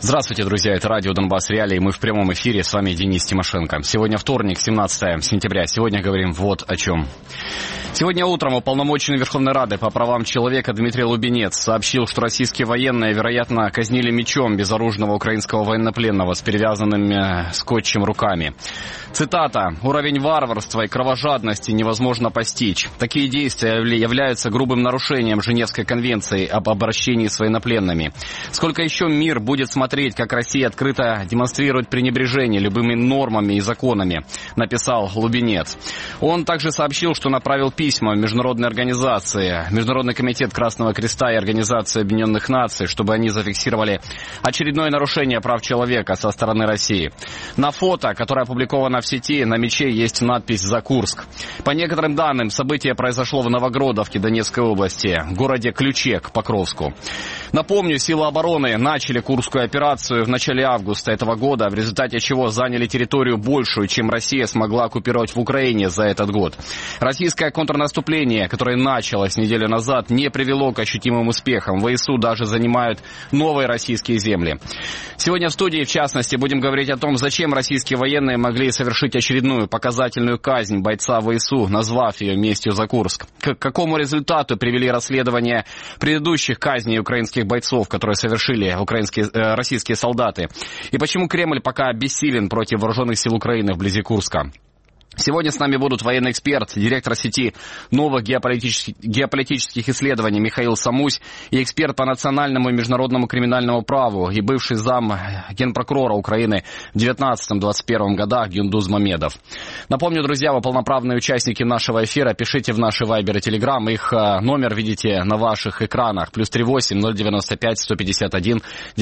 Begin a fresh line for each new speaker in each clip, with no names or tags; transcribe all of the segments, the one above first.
Здравствуйте, друзья, это радио «Донбасс Реалии», мы в прямом эфире, с вами Денис Тимошенко. Сегодня вторник, 17 сентября, сегодня говорим вот о чем. Сегодня утром уполномоченный Верховной Рады по правам человека Дмитрий Лубенец сообщил, что российские военные, вероятно, казнили мечом безоружного украинского военнопленного с перевязанными скотчем руками. Цитата: «Уровень варварства и кровожадности невозможно постичь. Такие действия являются грубым нарушением Женевской конвенции об обращении с военнопленными. Сколько еще мир будет смотреть, как Россия открыто демонстрирует пренебрежение любыми нормами и законами», написал Лубенец. Он также сообщил, что направил письма в международные организации, Международный комитет Красного Креста и Организацию Объединенных Наций, чтобы они зафиксировали очередное нарушение прав человека со стороны России. На фото, которое опубликовано в сети, на мече есть надпись «За Курск». По некоторым данным, событие произошло в Новогродовке Донецкой области, городе Ключе к Покровску. Напомню, силы обороны начали Курскую операцию в начале августа этого года, в результате чего заняли территорию большую, чем Россия смогла оккупировать в Украине за этот год. Российское контрнаступление, которое началось неделю назад, не привело к ощутимым успехам. ВСУ даже занимают новые российские земли. Сегодня в студии, в частности, будем говорить о том, зачем российские военные могли совершить очередную показательную казнь бойца ВСУ, назвав ее местью за Курск. К какому результату привели расследования предыдущих казней украинских бойцов, которые совершили российские солдаты? И почему Кремль пока бессилен против вооруженных сил Украины вблизи Курска? Сегодня с нами будут военный эксперт, директор сети новых геополитических исследований Михаил Самусь и эксперт по национальному и международному криминальному праву и бывший зам генпрокурора Украины в 19-21 годах Гюндуз Мамедов. Напомню, друзья, вы полноправные участники нашего эфира. Пишите в наши Вайбер и Телеграм. Их номер видите на ваших экранах. +38 095 151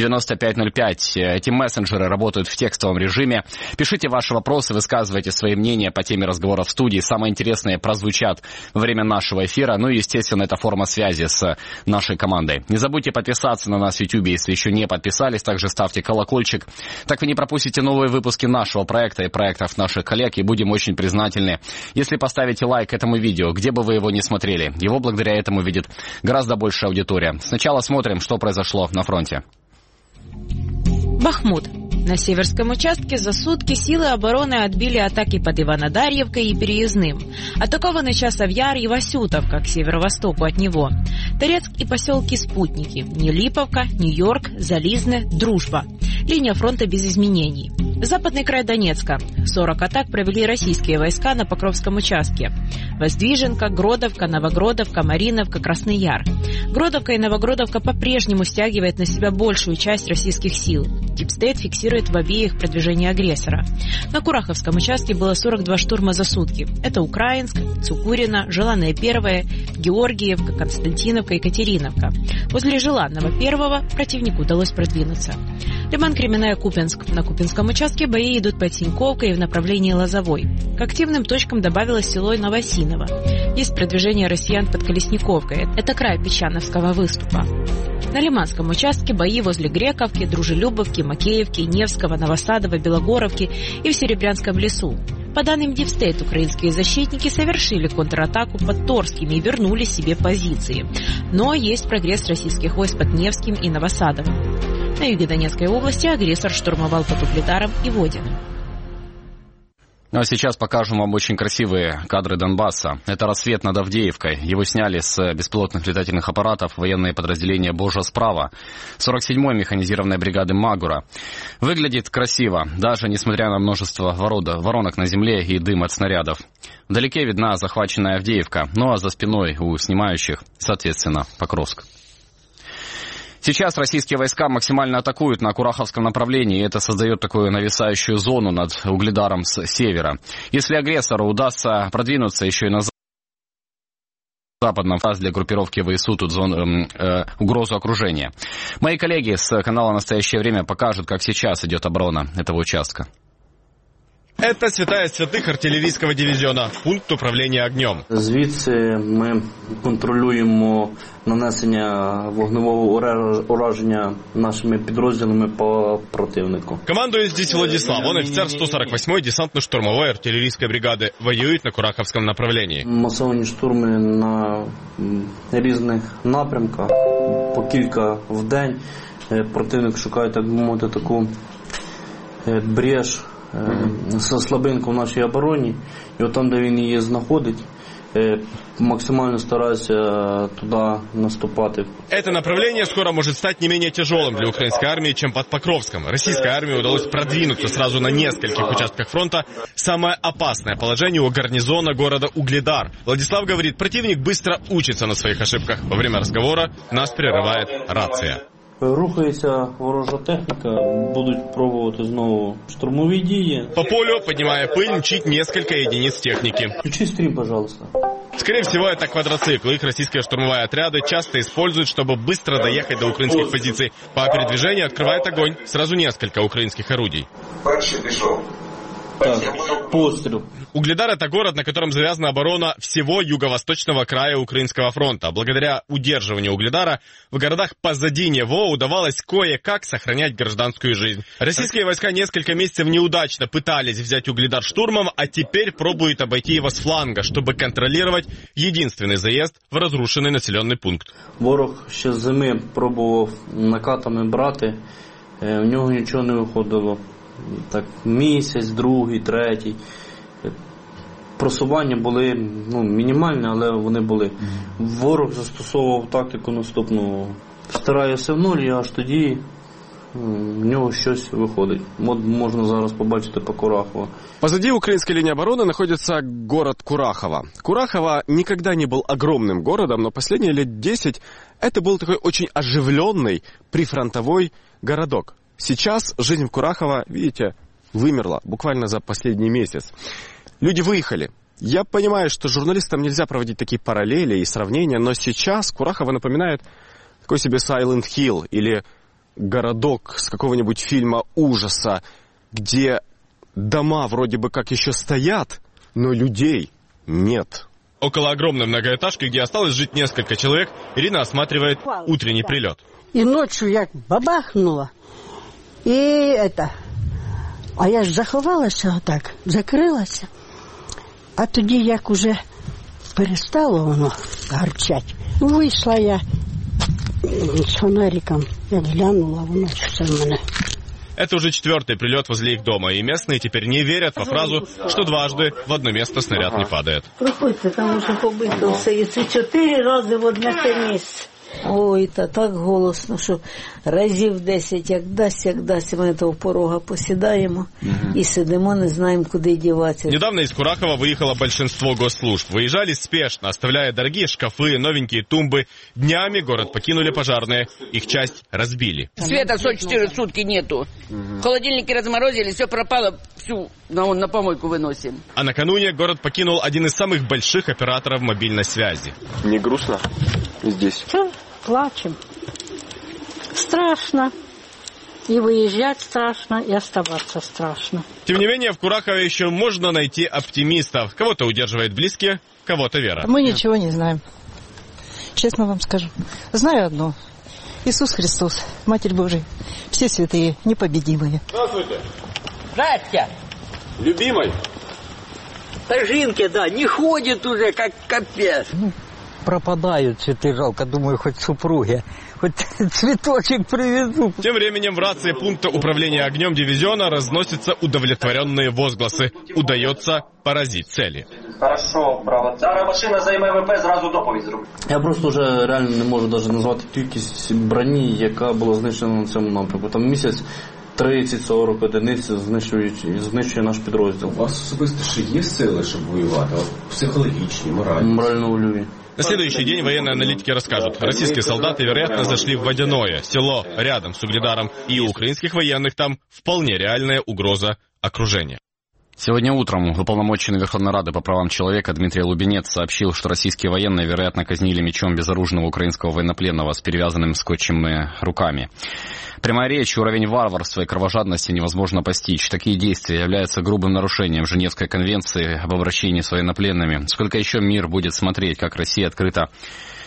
9505. Эти мессенджеры работают в текстовом режиме. Пишите ваши вопросы, высказывайте свои мнения по теме разговора в студии. Самые интересные прозвучат во время нашего эфира. Ну и, естественно, это форма связи с нашей командой. Не забудьте подписаться на нас в YouTube, если еще не подписались. Также ставьте колокольчик. Так вы не пропустите новые выпуски нашего проекта и проектов наших коллег. И будем очень признательны, если поставите лайк этому видео, где бы вы его ни смотрели. Его благодаря этому видит гораздо большая аудитория. Сначала смотрим, что произошло на фронте.
Бахмут. На северском участке за сутки силы обороны отбили атаки под Иванодарьевкой и Переездным. Атакованы Часов-Яр и Васютовка к северо-востоку от него. Торецк и поселки Спутники. Нелиповка, Нью-Йорк, Зализне, Дружба. Линия фронта без изменений. Западный край Донецка. 40 атак провели российские войска на Покровском участке. Воздвиженка, Гродовка, Новогродовка, Мариновка, Красный Яр. Гродовка и Новогродовка по-прежнему стягивают на себя большую часть российских сил. Дипстейт фиксирует в обеих продвижение агрессора. На Кураховском участке было 42 штурма за сутки. Это Украинск, Цукурина, Желанная 1, Георгиевка, Константиновка, Екатериновка. Возле Желанного 1 противнику удалось продвинуться. Лиман, Кременная, Купянск. На Купинском участке бои идут под Синьковкой и в направлении Лозовой. К активным точкам добавилось село Новосиново. Есть продвижение россиян под Колесниковкой. Это край Песчановского выступа. На Лиманском участке бои возле Грековки, Дружелюбовки, Макеевки, Невского, Новосадова, Белогоровки и в Серебрянском лесу. По данным Дипстейт, украинские защитники совершили контратаку под Торскими и вернули себе позиции. Но есть прогресс российских войск под Невским и Новосадовым. На юге Донецкой области агрессор штурмовал под Угледаром и Водиным.
Ну а сейчас покажем вам очень красивые кадры Донбасса. Это рассвет над Авдеевкой. Его сняли с беспилотных летательных аппаратов военные подразделения «Божья справа» 47-й механизированной бригады «Магура». Выглядит красиво, даже несмотря на множество воронок на земле и дым от снарядов. Вдалеке видна захваченная Авдеевка, ну а за спиной у снимающих, соответственно, Покровск. Сейчас российские войска максимально атакуют на Кураховском направлении, и это создает такую нависающую зону над Угледаром с севера. Если агрессору удастся продвинуться еще и на западном фазе для группировки ВСУ, тут угрозу окружения. Мои коллеги с канала «Настоящее время» покажут, как сейчас идет оборона этого участка.
Это святая святых артилерійського дивізіона, пункт управління огнем.
Звідси ми контролюємо нанесення вогневого ураження нашими підрозділами по противнику.
Командует здесь Владислав, он офицер 148-й десантно-штурмовой артиллерийской бригады, воюет на Кураховском направлении.
Масовані штурми на різних напрямках, по кілька в день. Противник шукає, так би мовити, таку брешь, слабинку в нашій обороні. І от там, де він її знаходить, максимально стараюся туда наступать.
Это направление скоро может стать не менее тяжелым для украинской армии, чем под Покровском. Российской армии удалось продвинуться сразу на нескольких участках фронта. Самое опасное положение у гарнизона города Угледар. Владислав говорит, противник быстро учится на своих ошибках. Во время разговора нас прерывает рация.
Рухається ворожа техніка, будуть пробувати знову штурмові дії.
По полю, поднимая пыль, мчит несколько единиц техники.
Включи стрим, пожалуйста.
Скорее всего, это квадроциклы. Их российские штурмовые отряды часто используют, чтобы быстро доехать до украинских позиций. По передвижению открывает огонь сразу несколько украинских орудий.
Так, пострел.
Угледар – это город, на котором завязана оборона всего юго-восточного края Украинского фронта. Благодаря удерживанию Угледара в городах позади него удавалось кое-как сохранять гражданскую жизнь. Российские войска несколько месяцев неудачно пытались взять Угледар штурмом, а теперь пробуют обойти его с фланга, чтобы контролировать единственный заезд в разрушенный населенный пункт.
Ворог ще з зими пробував накатами брати, у нього нічого не виходило. Так, місяць, другий, третій. Просування були мінімальні, але вони були. Ворог застосовував тактику наступну. Стараюся в нуль, і аж тоді в нього щось виходить. Можно зараз побачити по Курахово.
Позади украинской линии обороны находится город Курахово. Курахово никогда не был огромным городом, но последние лет 10 это был такой очень оживленный прифронтовой городок. Сейчас жизнь в Курахово, видите, вымерла буквально за последний месяц. Люди выехали. Я понимаю, что журналистам нельзя проводить такие параллели и сравнения, но сейчас Курахово напоминает такой себе Silent Hill или городок с какого-нибудь фильма ужаса, где дома вроде бы как еще стоят, но людей нет.
Около огромной многоэтажки, где осталось жить несколько человек, Ирина осматривает утренний прилет.
И ночью як бабахнула. А я ж заховалася отак, закрилася. А тоді, як уже перестало воно гарчать, вийшла я з фонариком, як глянула, воно все в мене.
Это уже 4-й прилет возле их дома, и местные теперь не верят во фразу, что дважды в одно место снаряд не падает.
Проходьте, там уже побито все, і це 4 рази в одне те місце. Ой, та так голосно, що разів 10, як дасть, ми того порога посідаємо і сидимо, не знаємо, куди діватися.
Недавно из Курахова выехало большинство госслужб. Выезжали спешно, оставляя дорогие шкафы, новенькие тумбы. Днями город покинули пожарные, их часть разбили.
Света 44 сутки нету. Холодильники разморозили, все пропало, всю на помойку выносим.
А накануне город покинул один из самых больших операторов мобильной связи.
Не грустно здесь?
Плачем. Страшно. И выезжать страшно, и оставаться страшно.
Тем не менее, в Курахове еще можно найти оптимистов. Кого-то удерживает близкие, кого-то вера.
Мы ничего не знаем. Честно вам скажу. Знаю одно. Иисус Христос, Матерь Божия, все святые, непобедимые.
Здравствуйте.
Здрасте.
Любимой?
Жинки, да, не ходит уже, как капец.
Пропадают цветы, жалко, думаю, хоть супруге, хоть цветочек привезу.
Тем временем в рации пункта управления огнем дивизиона разносятся удовлетворенные возгласы. Удается поразить цели.
Хорошо, браво. Зараз машина займе ВП, зразу доповідь зроблю.
Я просто вже реально не можу навіть назвати кількість броні, яка була знищена на цьому напрямку. Там місяць 30-40 одиниць знищує наш підрозділ.
У вас особисто ще є сили, щоб воювати? Психологічні, моральні?
Морально-вольові.
На следующий день военные аналитики расскажут, российские солдаты, вероятно, зашли в Водяное, село рядом с Угледаром, и у украинских военных там вполне реальная угроза окружения.
Сегодня утром уполномоченный Верховной Рады по правам человека Дмитрий Лубенец сообщил, что российские военные, вероятно, казнили мечом безоружного украинского военнопленного с перевязанными скотчем руками. Прямая речь, уровень варварства и кровожадности невозможно постичь. Такие действия являются грубым нарушением Женевской конвенции об обращении с военнопленными. Сколько еще мир будет смотреть, как Россия открыто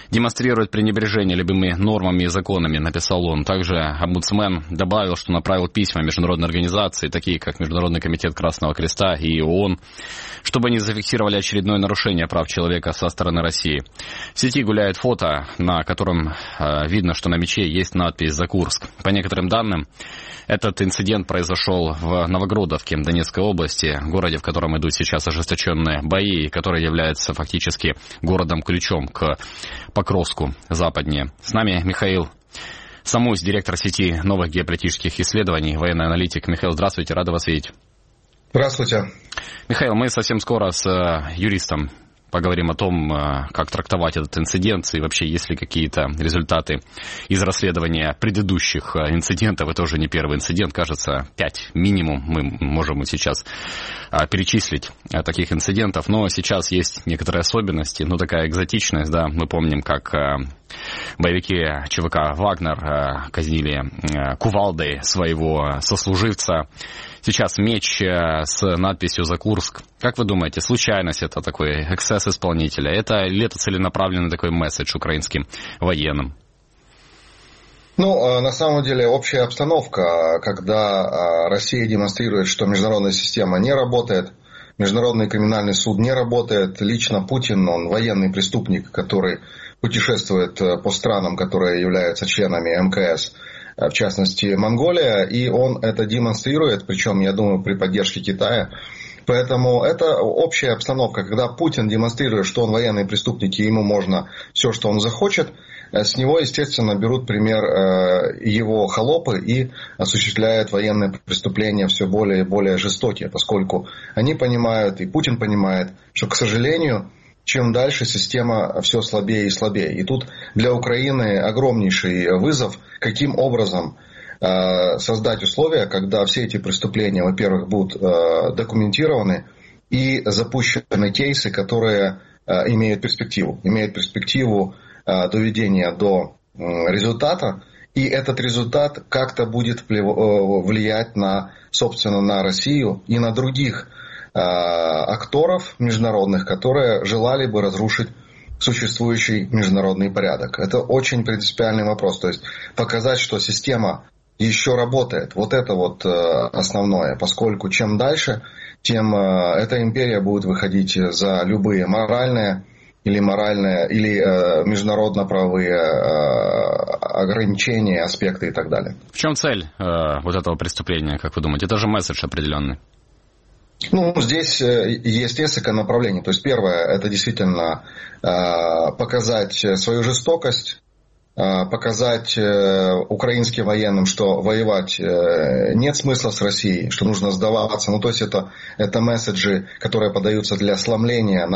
демонстрирует пренебрежение любыми нормами и законами, написал он. Также омбудсмен добавил, что направил письма международной организации, такие как Международный комитет Красного Креста и ООН, чтобы они зафиксировали очередное нарушение прав человека со стороны России. В сети гуляет фото, на котором видно, что на мече есть надпись «За Курск». По некоторым данным, этот инцидент произошел в Новогрудовке, Донецкой области, городе, в котором идут сейчас ожесточенные бои, и который является фактически городом-ключом к Покровску западнее. С нами Михаил Самусь, директор сети новых геополитических исследований, военный аналитик. Михаил, здравствуйте, рада вас видеть.
Здравствуйте.
Михаил, мы совсем скоро с юристом поговорим о том, как трактовать этот инцидент и вообще есть ли какие-то результаты из расследования предыдущих инцидентов. Это уже не первый инцидент, кажется, 5 минимум мы можем сейчас перечислить таких инцидентов. Но сейчас есть некоторые особенности, такая экзотичность, да, мы помним, как боевики ЧВК «Вагнер» казнили кувалдой своего сослуживца. Сейчас меч с надписью «За Курск». Как вы думаете, случайность это такой эксцесс исполнителя? Или это целенаправленный такой месседж украинским военным?
На самом деле, общая обстановка, когда Россия демонстрирует, что международная система не работает, Международный криминальный суд не работает, лично Путин, он военный преступник, который путешествует по странам, которые являются членами МКС, в частности Монголия, и он это демонстрирует, причем, я думаю, при поддержке Китая. Поэтому это общая обстановка, когда Путин демонстрирует, что он военный преступник, и ему можно все, что он захочет, с него, естественно, берут пример его холопы и осуществляют военные преступления все более и более жестокие, поскольку они понимают, и Путин понимает, что, к сожалению, чем дальше система все слабее и слабее. И тут для Украины огромнейший вызов, каким образом создать условия, когда все эти преступления, во-первых, будут документированы и запущены кейсы, которые имеют перспективу доведения до результата, и этот результат как-то будет влиять собственно, на Россию и на других акторов международных, которые желали бы разрушить существующий международный порядок. Это очень принципиальный вопрос. То есть показать, что система еще работает. Вот это вот основное. Поскольку чем дальше, тем эта империя будет выходить за любые моральные или международно-правовые ограничения, аспекты и так далее.
В чем цель вот этого преступления, как вы думаете? Это же месседж определенный.
Здесь есть несколько направлений. То есть первое, это действительно показать свою жестокость, показать украинским военным, что воевать нет смысла с Россией, что нужно сдаваться. То есть это месседжи, которые подаются для сломления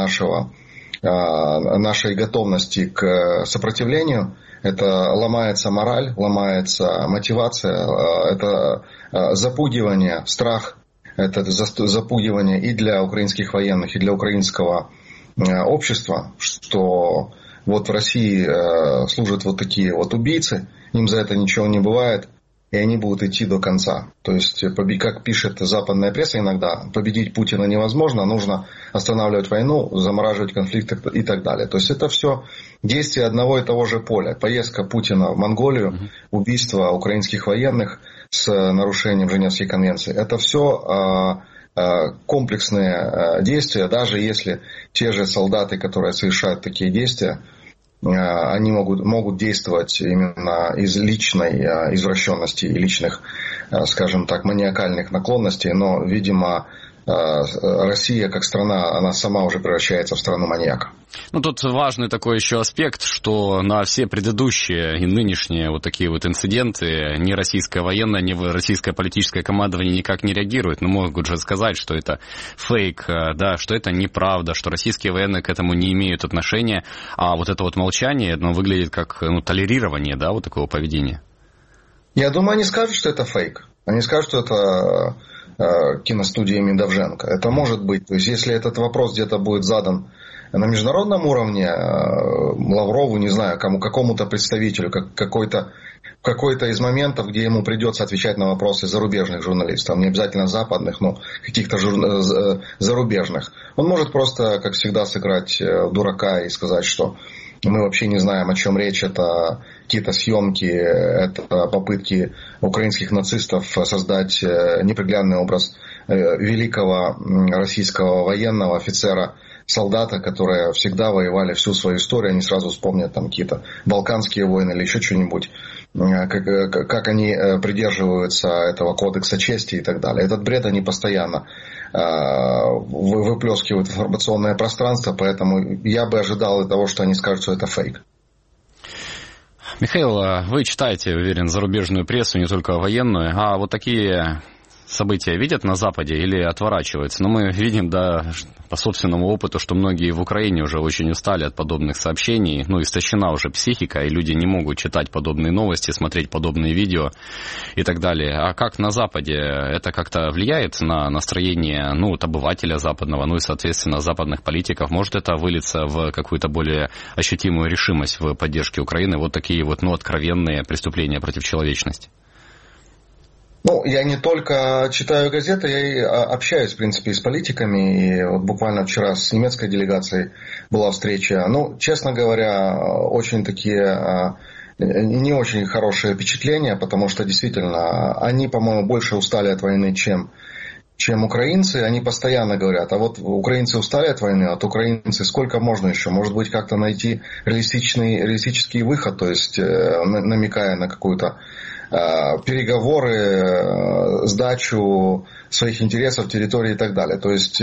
нашей готовности к сопротивлению. Это ломается мораль, ломается мотивация, это запугивание, страх. Это запугивание и для украинских военных, и для украинского общества, что вот в России служат вот такие вот убийцы, им за это ничего не бывает, и они будут идти до конца. То есть, как пишет западная пресса иногда, победить Путина невозможно, нужно останавливать войну, замораживать конфликты и так далее. То есть это все действие одного и того же поля. Поездка Путина в Монголию, убийство украинских военных с нарушением Женевской конвенции. Это все комплексные действия, даже если те же солдаты, которые совершают такие действия, они могут действовать именно из личной извращенности и личных, скажем так, маниакальных наклонностей, но, видимо, Россия как страна, она сама уже превращается в страну маньяка.
Тут важный такой еще аспект, что на все предыдущие и нынешние вот такие вот инциденты ни российское военное, ни российское политическое командование никак не реагирует. Могут же сказать, что это фейк, да, что это неправда, что российские военные к этому не имеют отношения. А вот это вот молчание, выглядит как толерирование, да, вот такого поведения.
Я думаю, они скажут, что это фейк. Они скажут, что это киностудиями Давженко. Это может быть. То есть, если этот вопрос где-то будет задан на международном уровне, Лаврову, не знаю, какому-то представителю, какой-то из моментов, где ему придется отвечать на вопросы зарубежных журналистов, не обязательно западных, но каких-то зарубежных, он может просто, как всегда, сыграть дурака и сказать, что Мы вообще не знаем, о чем речь. Это какие-то съемки, это попытки украинских нацистов создать неприглядный образ великого российского военного офицера, солдата, которые всегда воевали всю свою историю. Они сразу вспомнят там какие-то Балканские войны или еще что-нибудь, как они придерживаются этого кодекса чести и так далее. Этот бред они постоянно выплескивают в информационное пространство, поэтому я бы ожидал того, что они скажут, что это фейк.
Михаил, вы читаете, уверен, зарубежную прессу, не только военную, а вот такие события видят на Западе или отворачиваются? Но мы видим, да, по собственному опыту, что многие в Украине уже очень устали от подобных сообщений, истощена уже психика, и люди не могут читать подобные новости, смотреть подобные видео и так далее. А как на Западе? Это как-то влияет на настроение, обывателя западного, и, соответственно, западных политиков? Может это вылиться в какую-то более ощутимую решимость в поддержке Украины? Вот такие откровенные преступления против человечности.
Я не только читаю газеты, я и общаюсь, в принципе, и с политиками. И вот буквально вчера с немецкой делегацией была встреча. Честно говоря, очень такие не очень хорошие впечатления, потому что действительно они, по-моему, больше устали от войны, чем украинцы. Они постоянно говорят, а вот украинцы устали от войны, а вот украинцы сколько можно еще? Может быть, как-то найти реалистический выход, то есть намекая на какую-то переговоры, сдачу своих интересов, территории и так далее. То есть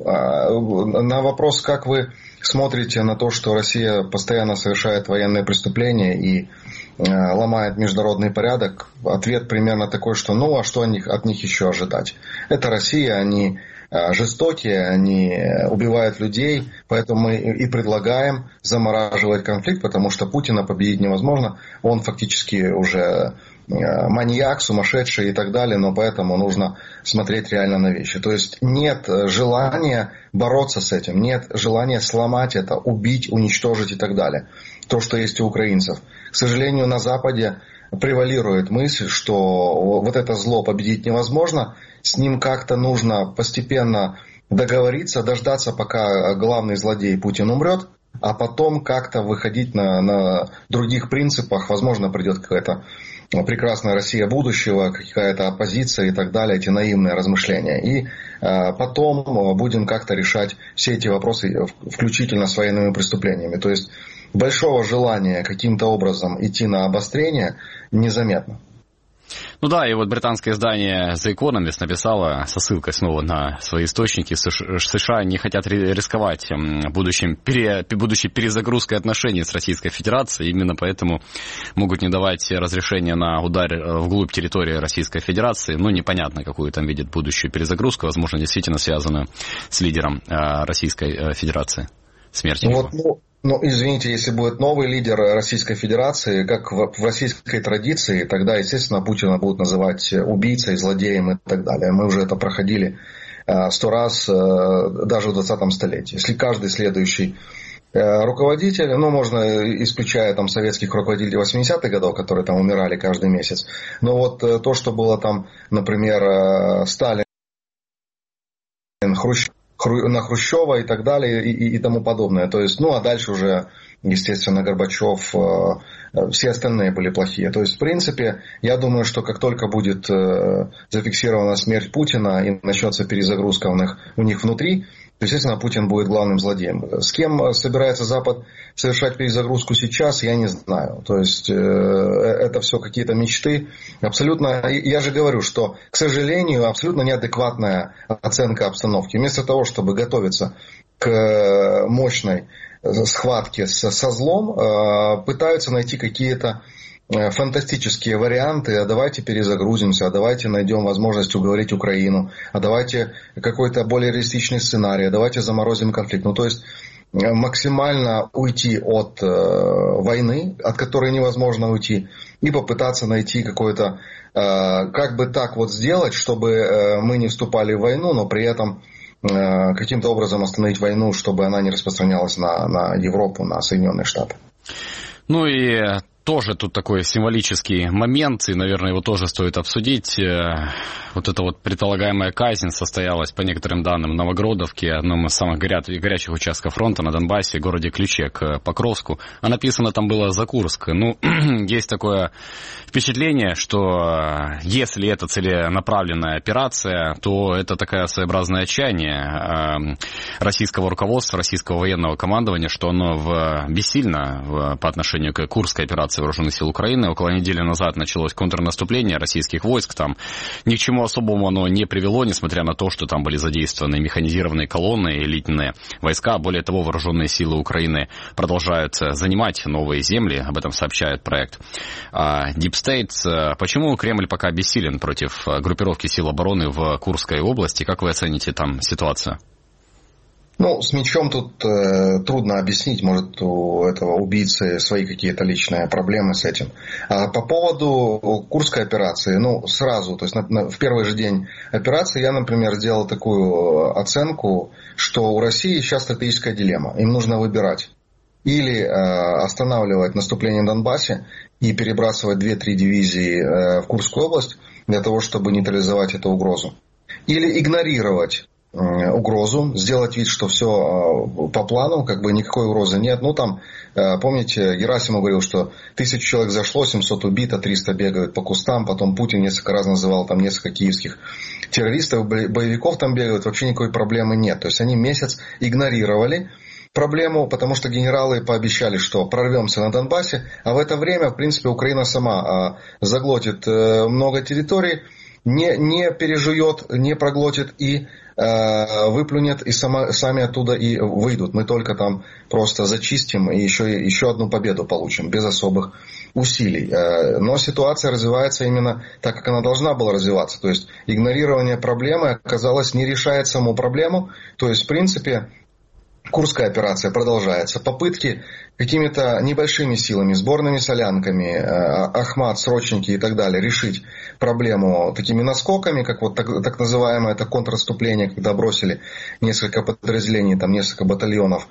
на вопрос, как вы смотрите на то, что Россия постоянно совершает военные преступления и ломает международный порядок, ответ примерно такой, что а что от них еще ожидать? Это Россия, они жестокие, они убивают людей, поэтому мы и предлагаем замораживать конфликт, потому что Путина победить невозможно, он фактически уже маньяк, сумасшедший и так далее, но поэтому нужно смотреть реально на вещи. То есть нет желания бороться с этим, нет желания сломать это, убить, уничтожить и так далее. То, что есть у украинцев. К сожалению, на Западе превалирует мысль, что вот это зло победить невозможно, с ним как-то нужно постепенно договориться, дождаться, пока главный злодей Путин умрет, а потом как-то выходить на других принципах. Возможно, придет какая-то прекрасная Россия будущего, какая-то оппозиция и так далее, эти наивные размышления. И потом будем как-то решать все эти вопросы, включительно с военными преступлениями. То есть большого желания каким-то образом идти на обострение незаметно.
И британское издание The Economist написало, со ссылкой снова на свои источники, США не хотят рисковать будущей перезагрузкой отношений с Российской Федерацией, именно поэтому могут не давать разрешения на удар вглубь территории Российской Федерации. Непонятно, какую там видят будущую перезагрузку, возможно, действительно связанную с лидером Российской Федерации. Смерть его.
Извините, если будет новый лидер Российской Федерации, как в российской традиции, тогда, естественно, Путина будут называть убийцей, злодеем и так далее. Мы уже это проходили 100 раз, даже в 20-м столетии. Если каждый следующий руководитель, можно, исключая там советских руководителей 80-х годов, которые там умирали каждый месяц, но то, что было там, например, Сталин, на Хрущева и так далее и тому подобное. То есть, а дальше уже, естественно, Горбачев, все остальные были плохие. То есть, в принципе, я думаю, что как только будет зафиксирована смерть Путина и начнется перезагрузка у них внутри, то, естественно, Путин будет главным злодеем. С кем собирается Запад совершать перезагрузку сейчас, я не знаю. То есть, это все какие-то мечты. Абсолютно, я же говорю, что, к сожалению, абсолютно неадекватная оценка обстановки. Вместо того, чтобы готовиться к мощной схватке со злом, пытаются найти какие-то фантастические варианты, а давайте перезагрузимся, а давайте найдем возможность уговорить Украину, а давайте какой-то более реалистичный сценарий, а давайте заморозим конфликт. То есть максимально уйти от войны, от которой невозможно уйти, и попытаться найти какое-то, как бы так сделать, чтобы мы не вступали в войну, но при этом каким-то образом остановить войну, чтобы она не распространялась на Европу, на Соединенные Штаты.
И тоже тут такой символический момент, и, наверное, его тоже стоит обсудить. Вот эта вот предполагаемая казнь состоялась, по некоторым данным, в Новогродовке, одном из самых горячих участков фронта на Донбассе, городе Ключе к Покровску. А написано там было за Курск. Ну, есть такое впечатление, что если это целенаправленная операция, то это такая своеобразное отчаяние российского руководства, российского военного командования, что оно бессильно по отношению к Курской операции Вооруженных сил Украины. Около недели назад началось контрнаступление российских войск. Там ни к чему особому оно не привело, несмотря на то, что там были задействованы механизированные колонны, элитные войска. Более того, Вооруженные силы Украины продолжают занимать новые земли. Об этом сообщает проект Deep State. Почему Кремль пока бессилен против группировки сил обороны в Курской области? Как вы оцените там ситуацию?
Ну, с мечом тут трудно объяснить, может, у этого убийцы свои какие-то личные проблемы с этим. А по поводу Курской операции, ну, сразу, то есть в первый же день операции я, например, сделал такую оценку, что у России сейчас стратегическая дилемма, им нужно выбирать. Или останавливать наступление на Донбассе и перебрасывать 2-3 дивизии в Курскую область для того, чтобы нейтрализовать эту угрозу. Или игнорировать угрозу, сделать вид, что все по плану, как бы никакой угрозы нет. Ну, там, помните, Герасимов говорил, что 1000 человек зашло, 700 убито, 300 бегают по кустам, потом Путин несколько раз называл там несколько киевских террористов, боевиков там бегают, вообще никакой проблемы нет. То есть они месяц игнорировали проблему, потому что генералы пообещали, что прорвемся на Донбассе, а в это время, в принципе, Украина сама заглотит много территорий, не пережует, не проглотит и выплюнет, и сами оттуда и выйдут. Мы только там просто зачистим и еще одну победу получим, без особых усилий. Но ситуация развивается именно так, как она должна была развиваться. То есть игнорирование проблемы, оказалось, не решает саму проблему. То есть, в принципе, Курская операция продолжается. Попытки какими-то небольшими силами, сборными солянками, Ахмат, срочники и так далее, решить проблему такими наскоками, как вот так называемое это контрнаступление, когда бросили несколько подразделений, там несколько батальонов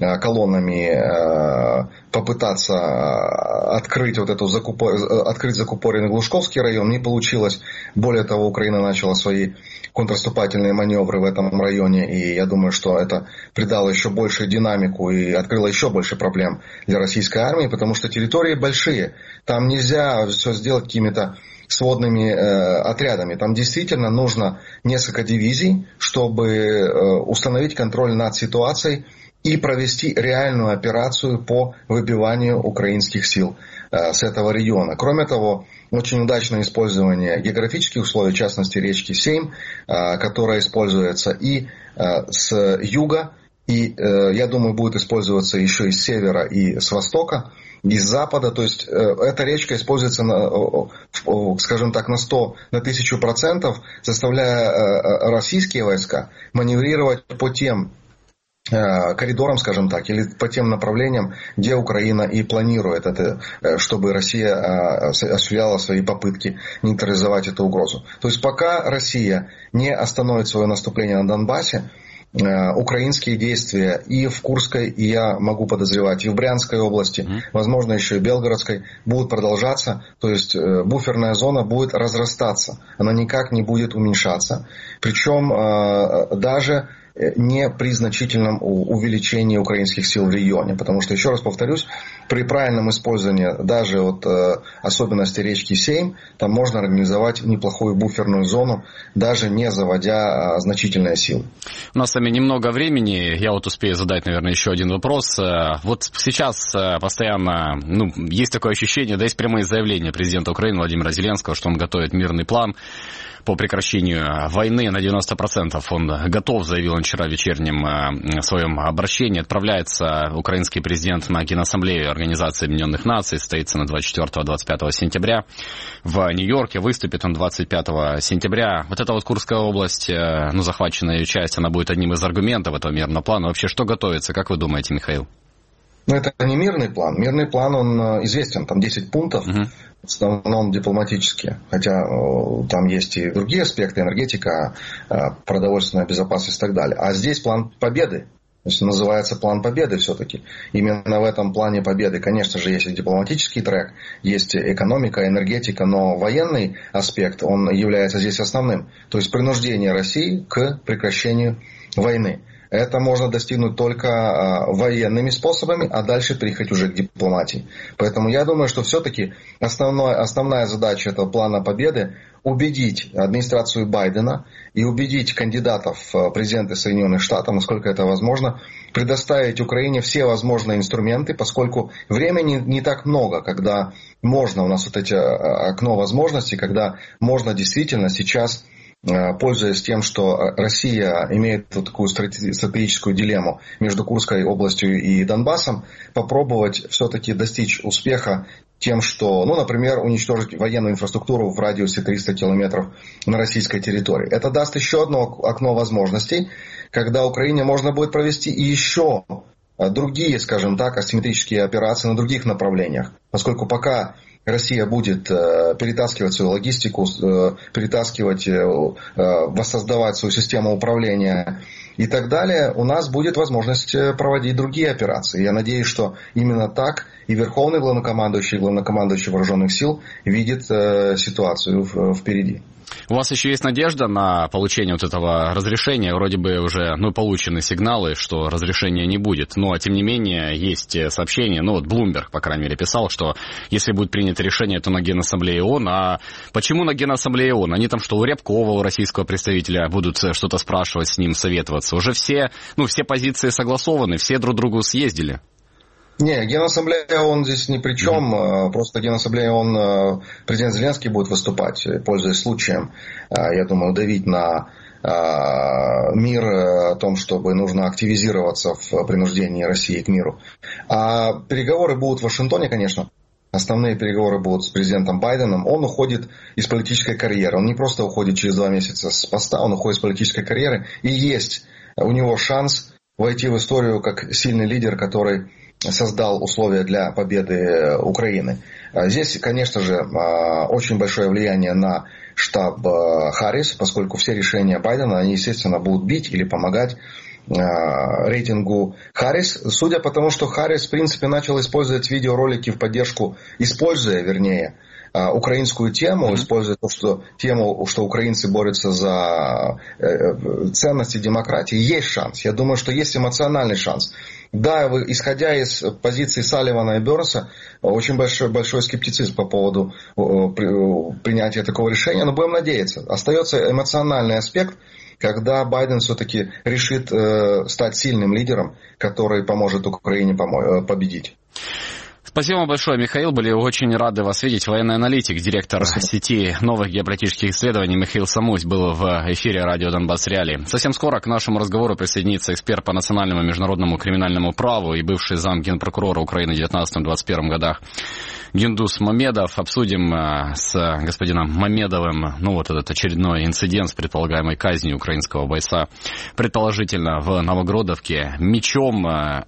колоннами, попытаться открыть закупоренный Глушковский район, не получилось. Более того, Украина начала свои контрнаступательные маневры в этом районе, и я думаю, что это придало еще большую динамику и открыло еще больше проблем для российской армии, потому что территории большие, там нельзя все сделать какими-то сводными отрядами, там действительно нужно несколько дивизий, чтобы установить контроль над ситуацией и провести реальную операцию по выбиванию украинских сил с этого региона. Кроме того, очень удачное использование географических условий, в частности речки Сейм, которая используется и с юга, и, я думаю, будет использоваться еще и с севера, и с востока, и с запада. То есть, эта речка используется, скажем так, на 1000%, заставляя российские войска маневрировать по тем коридорам, скажем так, или по тем направлениям, где Украина и планирует это, чтобы Россия осуществляла свои попытки нейтрализовать эту угрозу. То есть пока Россия не остановит свое наступление на Донбассе, украинские действия и в Курской, и я могу подозревать, и в Брянской области, возможно, еще и Белгородской, будут продолжаться. То есть буферная зона будет разрастаться, она никак не будет уменьшаться. Причем даже не при значительном увеличении украинских сил в регионе. Потому что, еще раз повторюсь, при правильном использовании даже вот особенностей речки Сейм, там можно организовать неплохую буферную зону, даже не заводя значительные силы.
У нас с вами немного времени. Я вот успею задать, наверное, еще один вопрос. Вот сейчас постоянно есть такое ощущение, да, есть прямые заявления президента Украины Владимира Зеленского, что он готовит мирный план по прекращению войны на 90%. Он готов, заявил он вчера в вечернем своем обращении. Отправляется украинский президент на Генассамблею Организации Объединенных Наций, состоится на 24-25 сентября в Нью-Йорке. Выступит он 25 сентября. Вот эта вот Курская область, захваченная ее часть, она будет одним из аргументов этого мирного плана. Вообще, что готовится? Как вы думаете, Михаил?
Это не мирный план. Мирный план, он известен, там 10 пунктов. В основном дипломатические, хотя там есть и другие аспекты, энергетика, продовольственная безопасность и так далее. А здесь план победы. То есть называется план победы все-таки. Именно в этом плане победы, конечно же, есть и дипломатический трек, есть экономика, энергетика, но военный аспект, он является здесь основным. То есть принуждение России к прекращению войны. Это можно достигнуть только военными способами, а дальше переходить уже к дипломатии. Поэтому я думаю, что все-таки основная задача этого плана победы – убедить администрацию Байдена и убедить кандидатов в президенты Соединенных Штатов, насколько это возможно, предоставить Украине все возможные инструменты, поскольку времени не так много, когда можно, у нас вот эти окно возможностей, когда можно действительно сейчас, пользуясь тем, что Россия имеет вот такую стратегическую дилемму между Курской областью и Донбассом, попробовать все-таки достичь успеха тем, что, например, уничтожить военную инфраструктуру в радиусе 300 километров на российской территории. Это даст еще одно окно возможностей, когда Украине можно будет провести и еще другие, скажем так, асимметрические операции на других направлениях. Поскольку пока Россия будет перетаскивать свою логистику, перетаскивать, воссоздавать свою систему управления и так далее, у нас будет возможность проводить другие операции. Я надеюсь, что именно так и Верховный главнокомандующий Вооруженных сил видит ситуацию впереди.
У вас еще есть надежда на получение вот этого разрешения? Вроде бы уже получены сигналы, что разрешения не будет. Но, тем не менее, есть сообщение, Bloomberg, по крайней мере, писал, что если будет принято решение, то на Генассамблее ООН. А почему на Генассамблее ООН? Они там что, у Рябкова, у российского представителя, будут что-то спрашивать, с ним советоваться? Уже все позиции согласованы, все друг другу съездили.
Не, Генассамблея ООН здесь ни при чем. Просто Генассамблея ООН, президент Зеленский будет выступать, пользуясь случаем, я думаю, давить на мир о том, чтобы нужно активизироваться в принуждении России к миру. А переговоры будут в Вашингтоне, конечно. Основные переговоры будут с президентом Байденом. Он уходит из политической карьеры. Он не просто уходит через 2 месяца с поста, он уходит из политической карьеры. И есть у него шанс войти в историю как сильный лидер, который создал условия для победы Украины. Здесь, конечно же, очень большое влияние на штаб Харрис, поскольку все решения Байдена, они, естественно, будут бить или помогать рейтингу Харрис. Судя по тому, что Харрис, в принципе, начал использовать видеоролики в поддержку, украинскую тему, используя тему, что украинцы борются за ценности демократии, есть шанс. Я думаю, что есть эмоциональный шанс. Да, исходя из позиции Салливана и Бернса, очень большой скептицизм по поводу принятия такого решения, но будем надеяться. Остается эмоциональный аспект, когда Байден все-таки решит стать сильным лидером, который поможет Украине победить.
Спасибо вам большое, Михаил. Были очень рады вас видеть. Военный аналитик, директор сети новых геополитических исследований Михаил Самусь был в эфире радио «Донбасс Реалии». Совсем скоро к нашему разговору присоединится эксперт по национальному и международному криминальному праву и бывший зам генпрокурора Украины в 19-21 годах Гендус Мамедов. Обсудим с господином Мамедовым этот очередной инцидент с предполагаемой казнью украинского бойца, предположительно в Новогродовке, мечом.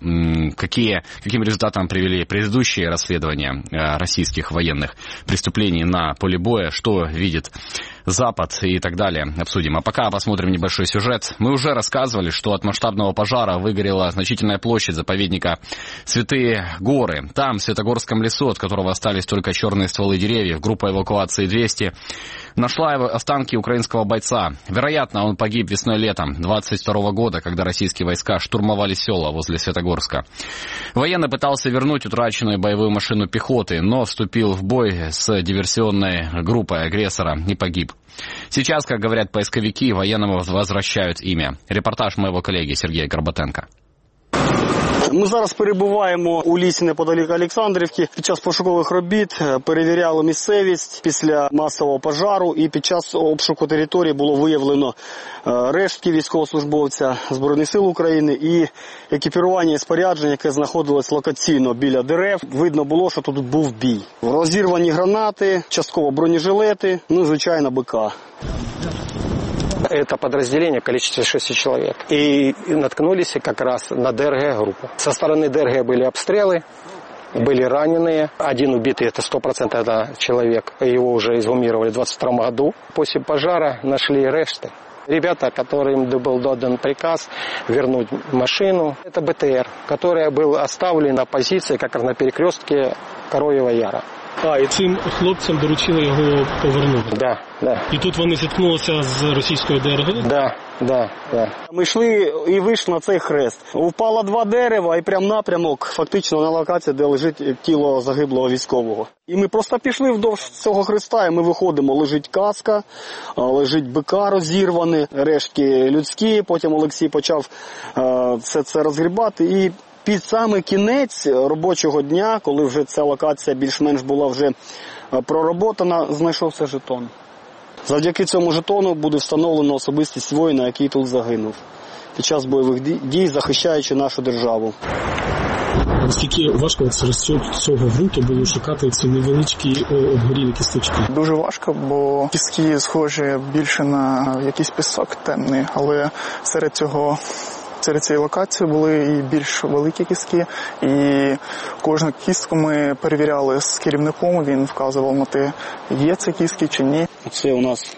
Каким результатом привели предыдущие расследования российских военных преступлений на поле боя, что видит Запад и так далее. Обсудим. А пока посмотрим небольшой сюжет. Мы уже рассказывали, что от масштабного пожара выгорела значительная площадь заповедника Святые Горы. Там, в Святогорском лесу, от которого остались только черные стволы деревьев, группа эвакуации 200 нашла останки украинского бойца. Вероятно, он погиб весной-летом 22 года, когда российские войска штурмовали села возле Святогорска. Военный пытался вернуть утраченную боевую машину пехоты, но вступил в бой с диверсионной группой агрессора и погиб. Сейчас, как говорят поисковики, военному возвращают имя. Репортаж моего коллеги Сергея Горбатенко.
Ми зараз перебуваємо у лісі неподалік Олександрівки. Під час пошукових робіт перевіряли місцевість після масового пожару і під час обшуку території було виявлено рештки військовослужбовця Збройних сил України і екіпірування і спорядження, яке знаходилось локаційно біля дерев. Видно було, що тут був бій. Розірвані гранати, частково бронежилети, звичайно, БК.
Это подразделение, количество 6 человек. И наткнулись как раз на ДРГ-группу. Со стороны ДРГ были обстрелы, были раненые. Один убитый, это 100% это человек. Его уже изгумировали в 22 году. После пожара нашли решты. Ребята, которым был дан приказ вернуть машину, это БТР, который был оставлен на позиции как раз на перекрестке Коровьего Яра.
І цим хлопцям доручили його повернути?
Да, да.
І тут вони зіткнулися з російською ДРГ?
Да.
Ми йшли і вийшли на цей хрест. Впало 2 дерева і прям напрямок, фактично на локації, де лежить тіло загиблого військового. І ми просто пішли вдовж цього хреста, і ми виходимо. Лежить каска, лежить БК розірване, рештки людські. Потім Олексій почав все це розгрібати. І під саме кінець робочого дня, коли вже ця локація більш-менш була вже пророботана, знайшовся жетон. Завдяки цьому жетону буде встановлено особистість воїна, який тут загинув під час бойових дій, захищаючи нашу державу.
Наскільки важко серед цього ґрунту було шукати ці невеличкі обгорілі кісточки?
Дуже важко, бо кістки схожі більше на якийсь пісок темний, але серед цієї локації були і більш великі кістки, і кожну кістку ми перевіряли з керівником, він вказував на те, є це кістки чи ні.
Це у нас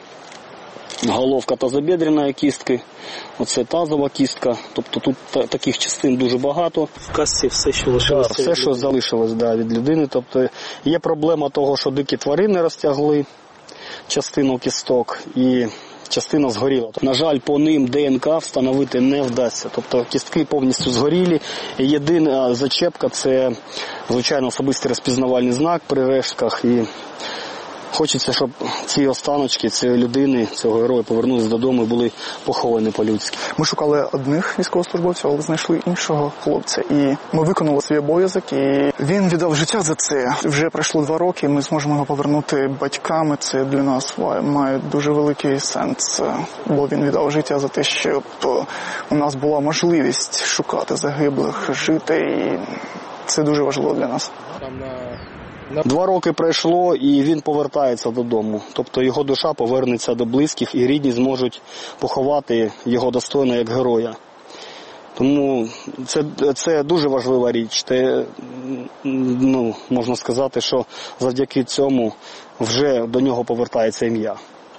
головка тазобедряної кістки, оце тазова кістка, тобто тут таких частин дуже багато.
В касці все, що лишилося?
Все, що залишилось від людини, тобто є проблема того, що дикі тварини розтягли частину кісток і частина згоріла. На жаль, по ним ДНК встановити не вдасться. Тобто кістки повністю згорілі. Єдина зачепка – це, звичайно, особистий розпізнавальний знак при рештках. І хочеться, щоб ці останочки цієї людини, цього героя, повернулися додому і були поховані по-людськи.
Ми шукали одних військовослужбовців, але знайшли іншого хлопця. І ми виконали свій обов'язок, і він віддав життя за це. Вже пройшло 2 роки, ми зможемо його повернути батькам. Це для нас має дуже великий сенс, бо він віддав життя за те, щоб у нас була можливість шукати загиблих, жити, і це дуже важливо для нас.
2 роки пройшло, і він повертається додому. Тобто його душа повернеться до близьких, і рідні зможуть поховати його достойно як героя. Тому це дуже важлива річ. Можна сказати, що завдяки цьому вже до нього повертається ім'я.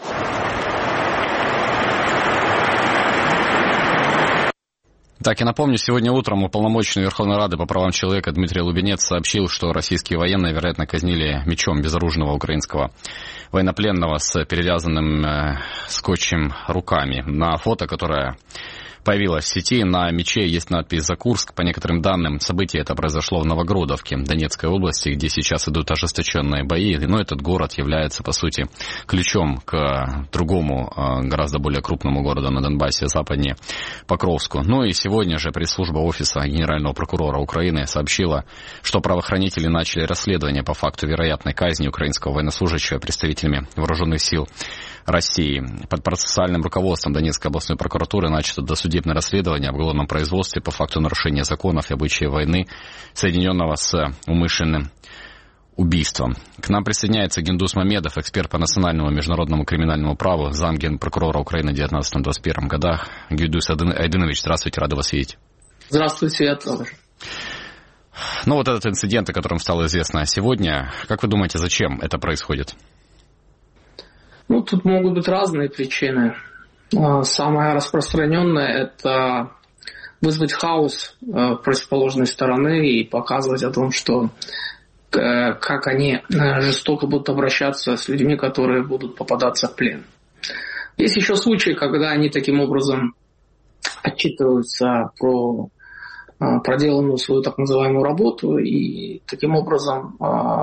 Так, я напомню, сегодня утром уполномоченный Верховной Рады по правам человека Дмитрий Лубенец сообщил, что российские военные, вероятно, казнили мечом безоружного украинского военнопленного с перевязанным скотчем руками. На фото, которое появилась в сети, на мече есть надпись «За Курск». По некоторым данным, событие это произошло в Новогродовке, Донецкой области, где сейчас идут ожесточенные бои. Но этот город является, по сути, ключом к другому, гораздо более крупному городу на Донбассе, западнее Покровску. Ну и сегодня же пресс-служба Офиса Генерального прокурора Украины сообщила, что правоохранители начали расследование по факту вероятной казни украинского военнослужащего представителями вооруженных сил России. Под процессуальным руководством Донецкой областной прокуратуры начато досудебное расследование об уголовном производстве по факту нарушения законов и обычаев войны, соединенного с умышленным убийством. К нам присоединяется Гендус Мамедов, эксперт по национальному и международному криминальному праву, зам генпрокурора Украины в 19-21 годах. Гендус Айдынович, здравствуйте, рада вас видеть.
Здравствуйте, я тоже.
Ну вот этот инцидент, о котором стало известно сегодня, как вы думаете, зачем это происходит?
Ну, тут могут быть разные причины. Самая распространенная – это вызвать хаос противоположной стороны и показывать о том, что как они жестоко будут обращаться с людьми, которые будут попадаться в плен. Есть еще случаи, когда они таким образом отчитываются про проделанную свою так называемую работу и таким образом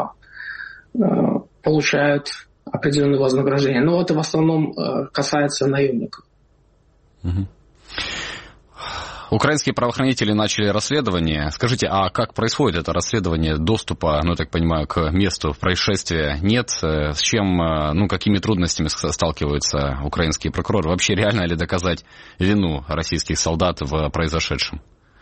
получают определенное вознаграждение. Но это в основном касается наемников.
Угу. Украинские правоохранители начали расследование. Скажите, а как происходит это расследование? Доступа, ну, я так понимаю, к месту происшествия нет? С чем, какими трудностями сталкиваются украинские прокуроры? Вообще реально ли доказать вину российских солдат в произошедшем?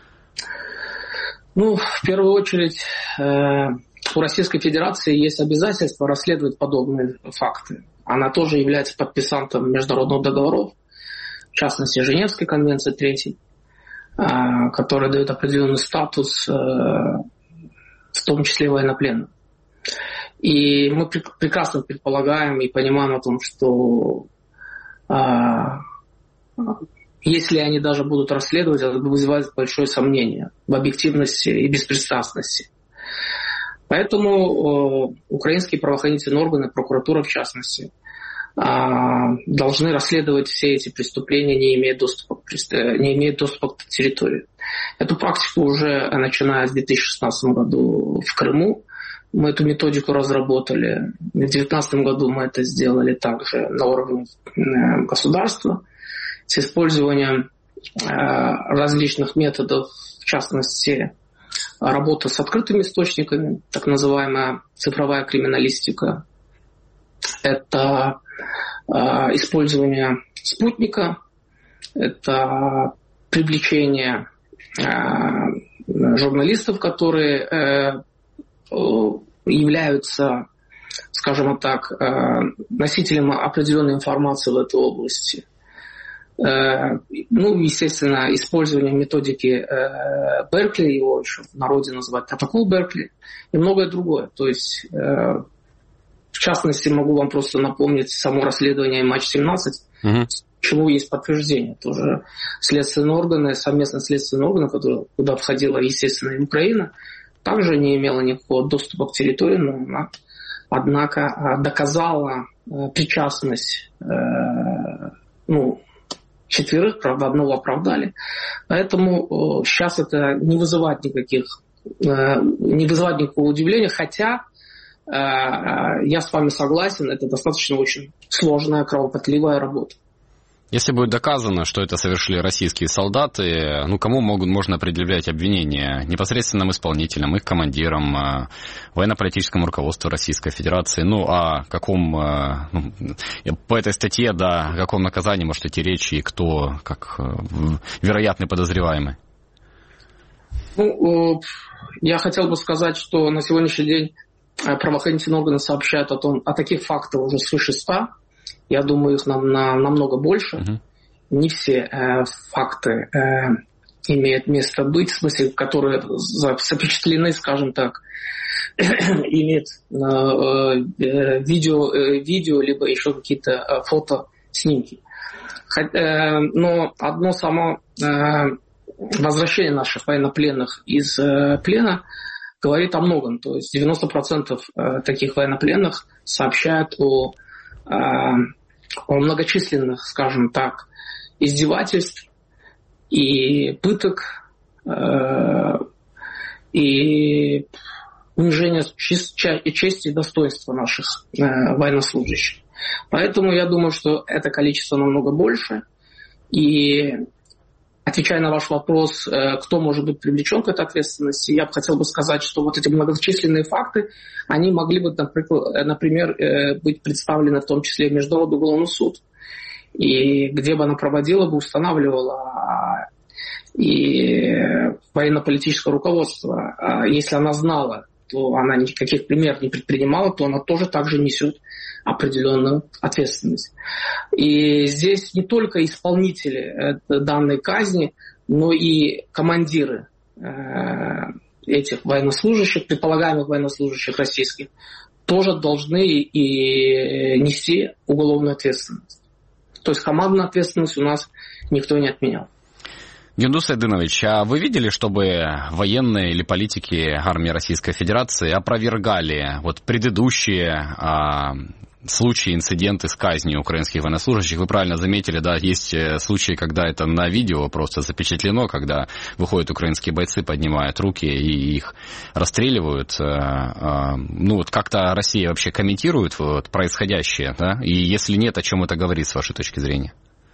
Ну, в первую очередь, у Российской Федерации есть обязательство расследовать подобные факты. Она тоже является подписантом международных договоров, в частности, Женевской конвенции 3, которая дает определенный статус, в том числе военнопленным. И мы прекрасно предполагаем и понимаем о том, что если они даже будут расследовать, это вызывает большое сомнение в объективности и беспристрастности. Поэтому украинские правоохранительные органы, прокуратура в частности, должны расследовать все эти преступления, не имея доступа к территории. Эту практику уже начиная с 2016 году в Крыму. Мы эту методику разработали. В 2019 году мы это сделали также на уровне государства с использованием различных методов, в частности, работа с открытыми источниками, так называемая цифровая криминалистика. Это использование спутника, это привлечение журналистов, которые являются, скажем так, носителем определенной информации в этой области. Естественно, использование методики Беркли, его еще в народе называют протокол Беркли, и многое другое. То есть, в частности, могу вам просто напомнить само расследование MH17, чему есть подтверждение. Тоже следственные органы, совместно следственные органы, куда входила, естественно, и Украина, также не имела никакого доступа к территории, но она, однако, доказала причастность, четверых, правда, одного оправдали. Поэтому сейчас это не вызывает никакого удивления, хотя я с вами согласен, это достаточно очень сложная, кровопролитная работа.
Если будет доказано, что это совершили российские солдаты, кому можно предъявлять обвинения? Непосредственным исполнителям, их командирам, военно-политическому руководству Российской Федерации. О каком, по этой статье, о каком наказании может идти речь и кто, как вероятный подозреваемый?
Я хотел бы сказать, что на сегодняшний день правоохранительные органы сообщают о таких фактах уже свыше 100. Я думаю, их намного больше. Не все факты имеют место быть, в смысле, которые запечатлены, скажем так, имеют видео, либо еще какие-то фотоснимки. Но одно само возвращение наших военнопленных из плена говорит о многом. То есть 90% таких военнопленных сообщают о многочисленных, скажем так, издевательств и пыток, и унижения чести и достоинства наших военнослужащих. Поэтому я думаю, что это количество намного больше. И отвечая на ваш вопрос, кто может быть привлечен к этой ответственности, я бы хотел сказать, что вот эти многочисленные факты, они могли бы, например, быть представлены в том числе в Международный уголовный суд, и где бы она проводила бы, устанавливала и военно-политическое руководство. Если она знала, то она никаких примеров не предпринимала, то она тоже также несет определенную ответственность. И здесь не только исполнители данной казни, но и командиры этих военнослужащих, предполагаемых военнослужащих российских, тоже должны и нести уголовную ответственность. То есть командную ответственность у нас никто не отменял.
Гендус Айдынович, а вы видели, чтобы военные или политики армии Российской Федерации опровергали предыдущие случаи, инциденты с казнью украинских военнослужащих? Вы правильно заметили, да, есть случаи, когда это на видео просто запечатлено, когда выходят украинские бойцы, поднимают руки и их расстреливают. Как-то Россия вообще комментирует происходящее, да? И если нет, о чем это говорит с вашей точки зрения?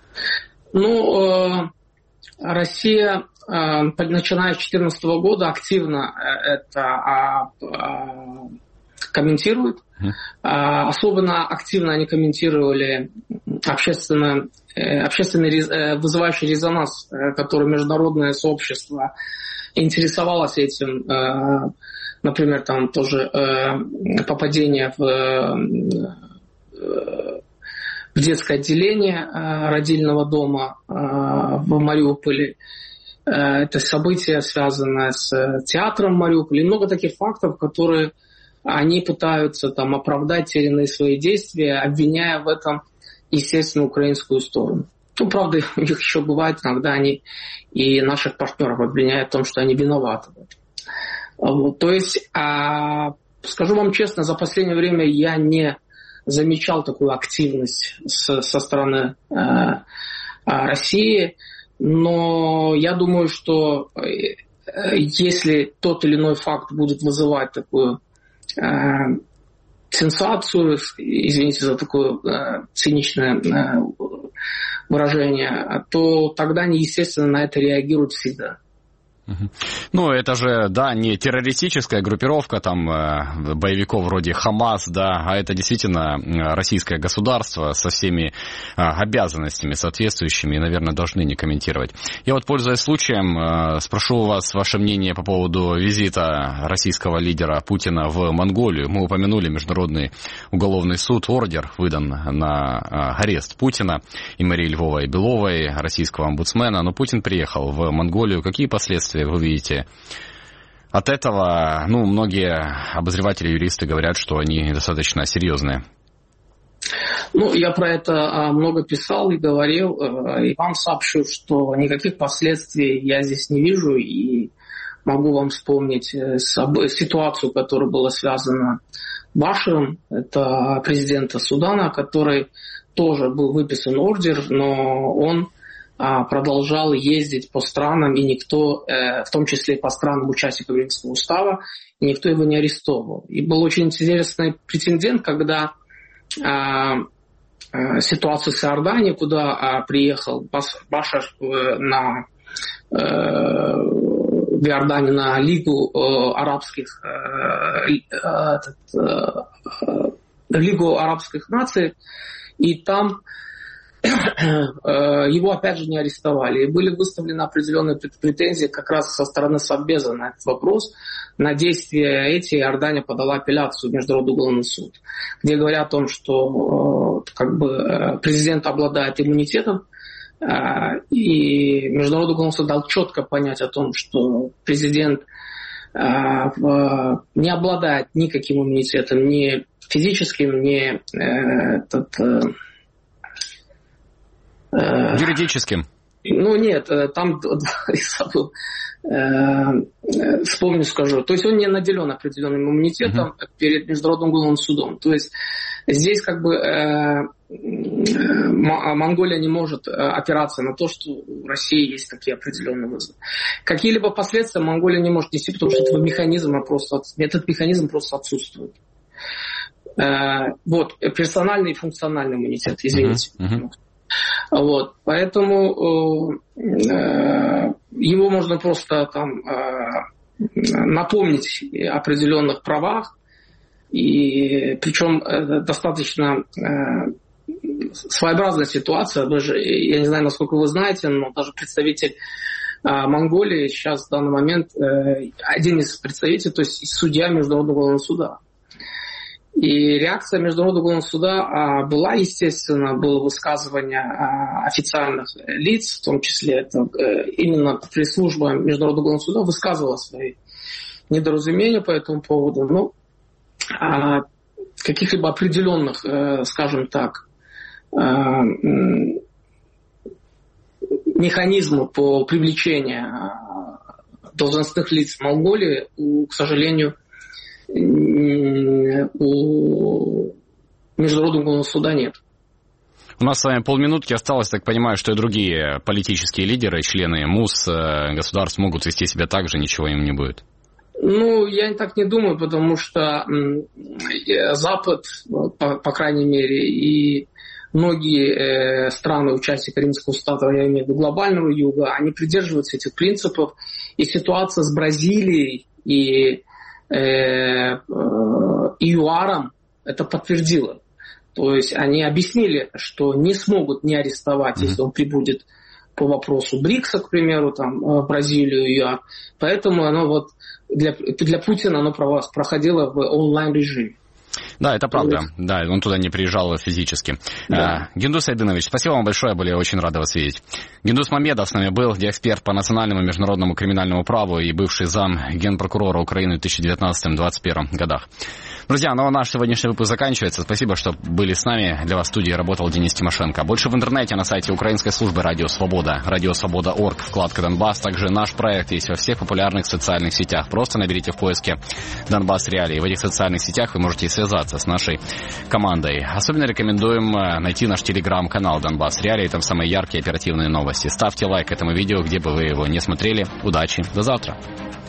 Россия, начиная с 2014 года, активно это комментирует. Особенно активно они комментировали общественный вызывающий резонанс, который международное сообщество интересовалось этим. Например, там тоже попадение в детское отделение родильного дома в Мариуполе. Это событие, связанное с театром в Мариуполе. И много таких фактов, которые они пытаются оправдать те или иные свои действия, обвиняя в этом, естественно, украинскую сторону. Ну, правда, у них еще бывает, иногда они и наших партнеров обвиняют в том, что они виноваты. Вот. То есть, скажу вам честно, за последнее время я не замечал такую активность со стороны России, но я думаю, что если тот или иной факт будет вызывать такую сенсацию, извините за такое циничное выражение, то тогда они, естественно, на это реагируют всегда.
Ну, это же, да, не террористическая группировка, там, боевиков вроде Хамас, да, а это действительно российское государство со всеми обязанностями соответствующими и, наверное, должны не комментировать. Я вот, пользуясь случаем, спрошу у вас ваше мнение по поводу визита российского лидера Путина в Монголию. Мы упомянули Международный уголовный суд, ордер выдан на арест Путина и Марии Львовой Беловой, российского омбудсмена, но Путин приехал в Монголию. Какие последствия вы видите от этого? Ну, многие обозреватели, юристы говорят, что они достаточно серьезные.
Ну, я про это много писал и говорил, и вам сообщу, что никаких последствий я здесь не вижу, и могу вам вспомнить ситуацию, которая была связана с Баширом, это президента Судана, который тоже был выписан ордер, но он продолжал ездить по странам, и никто, в том числе по странам участников Римского устава, и никто его не арестовывал. И был очень интересный прецедент, когда ситуация с Иорданией, куда приехал Башар в Иорданию на Лигу арабских наций, и там его опять же не арестовали. И были выставлены определенные претензии как раз со стороны Совбеза на этот вопрос. На действия эти Иордания подала апелляцию в Международный уголовный суд, где говорят о том, что президент обладает иммунитетом, и Международный уголовный суд дал четко понять о том, что президент не обладает никаким иммунитетом, ни физическим, ни
юридическим.
Ну нет, там вспомню, скажу. То есть он не наделен определенным иммунитетом перед Международным уголовным судом. То есть здесь Монголия не может опираться на то, что у России есть такие определенные вызовы. Какие-либо последствия Монголия не может нести, потому что этот механизм просто отсутствует. Вот, персональный и функциональный иммунитет, извините. Вот, поэтому его можно просто напомнить о определенных правах, и причем достаточно своеобразная ситуация. Я не знаю, насколько вы знаете, но даже представитель Монголии сейчас в данный момент один из представителей, то есть судья Международного уголовного суда. И реакция Международного уголовного суда была, естественно, было высказывание официальных лиц, в том числе это именно пресс-служба Международного уголовного суда высказывала свои недоразумения по этому поводу. Но каких-либо определенных, скажем так, механизмов по привлечению должностных лиц в Монголии, к сожалению, у Международного уголовного суда нет.
У нас с вами полминутки осталось, так понимаю, что и другие политические лидеры, члены МУС государств могут вести себя так же, ничего им не будет.
Ну, я так не думаю, потому что Запад, по крайней мере, и многие страны, участники Римского устава, я имею в виду глобального юга, они придерживаются этих принципов. И ситуация с Бразилией и ЮАРом это подтвердила. То есть они объяснили, что не смогут не арестовать, если он прибудет по вопросу БРИКСа, к примеру, там, Бразилию, ЮАР. Поэтому оно для Путина оно проходило в онлайн-режиме.
Да, это правда. Да, он туда не приезжал физически. Да. Гендус Айдынович, спасибо вам большое, были очень рады вас видеть. Гендус Мамедов с нами был, эксперт по национальному и международному криминальному праву и бывший зам генпрокурора Украины в 2019-2021 годах. Друзья, ну а наш сегодняшний выпуск заканчивается. Спасибо, что были с нами. Для вас в студии работал Денис Тимошенко. Больше в интернете на сайте украинской службы «Радио Свобода», радиосвобода.орг, вкладка «Донбасс». Также наш проект есть во всех популярных социальных сетях. Просто наберите в поиске «Донбасс Реалии». В этих социальных сетях вы можете связаться с нашей командой. Особенно рекомендуем найти наш телеграм-канал «Донбасс Реалии». Там самые яркие оперативные новости. Ставьте лайк этому видео, где бы вы его не смотрели. Удачи. До завтра.